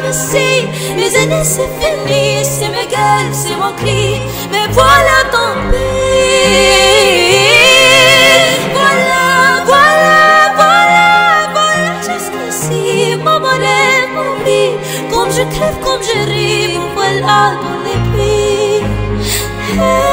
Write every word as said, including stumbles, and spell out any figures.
ici. Les années c'est fini, c'est mes gueules, c'est mon cri. Mais voilà tant pis. Voilà, voilà, voilà, voilà. Jusqu'ici, mon bonheur, mon vie. Comme je crève, comme je ris, me voilà dans les plis. Hey.